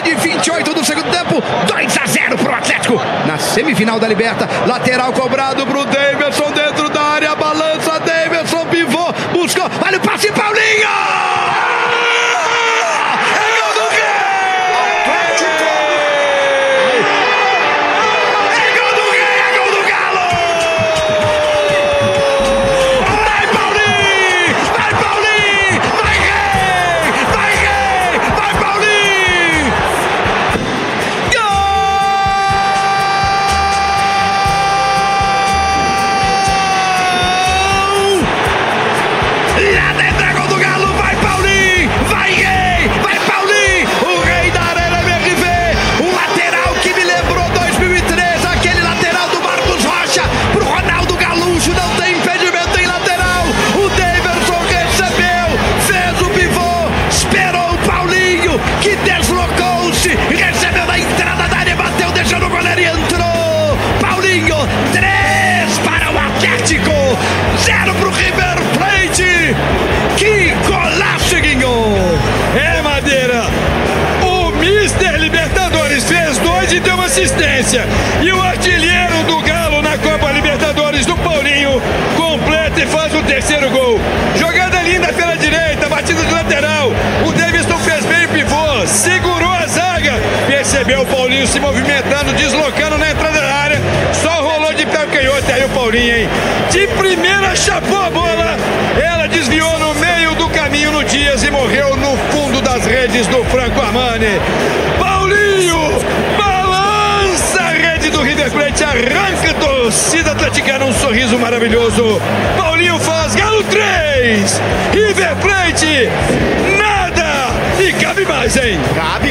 de 28 do segundo tempo, 2-0 pro Atlético. Na semifinal da Liberta, lateral cobrado pro Davidson dentro da área, balança, Davidson, pivô, buscou, olha o passe, Paulinho! Que deslocou-se, recebeu na entrada da área, bateu, deixou no goleiro e entrou. Paulinho, 3 para o Atlético, 0 para o River Plate. Que golaço, Guinho! É, Madeira, o Mister Libertadores fez 2 e deu uma assistência. E o artilheiro do Galo na Copa Libertadores, do Paulinho, completa e faz o 3º gol. Jogada linda pela direita, batida de lateral. O Davidson fez bem o pivô, segurou a zaga, percebeu o Paulinho se movimentando, deslocando na entrada da área, só rolou de pé o canhoto. Aí o Paulinho, hein? De primeira chapou a bola, ela desviou no meio do caminho no Dias e morreu no fundo das redes do Franco Armani. Paulinho balança a rede do River Plate, arranca a torcida atleticana, um sorriso maravilhoso. Paulinho faz Galo 3, River Plate nada, e cabe mais, hein? Cabe.